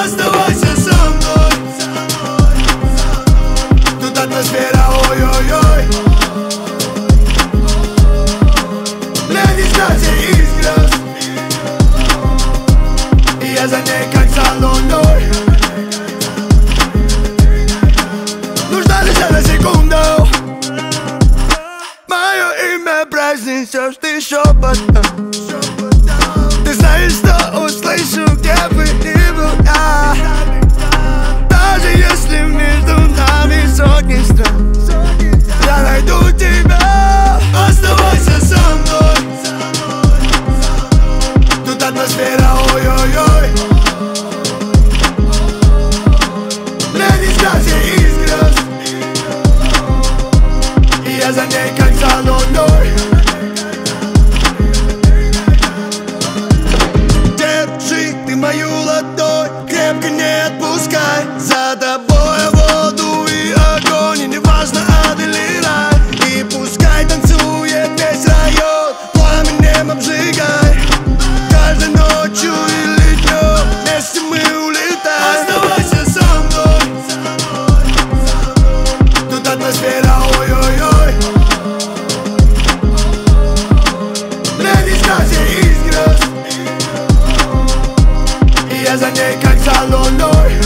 Оставайся со мной. Тут атмосфера ой-ой-ой. Леди Стаси из грез, и я за ней как за луной. Нужна лишь одна секунда. Мое имя произнесешь ты шепотом. Ты знаешь, что услышу, где бы ни был я. Даже если между нами сотни стран, я найду тебя. Оставайся со мной. Тут атмосфера ой-ой-ой. Леди Стаси из грез, и я за ней как за луной. Держи ты мою ладонь, крепко не отпускай. За тобой воду и огонь, и неважно ад или рай. И пускай танцует весь район, пламенем обжигай. Каждой ночью или днем вместе мы улетаем. Оставайся со мной. Тут атмосфера ой-ой-ой. Леди Стаси из грез, и я за ней как за луной.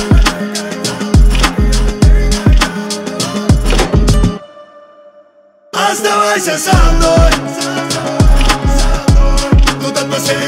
Оставайся со мной. Тут атмосфера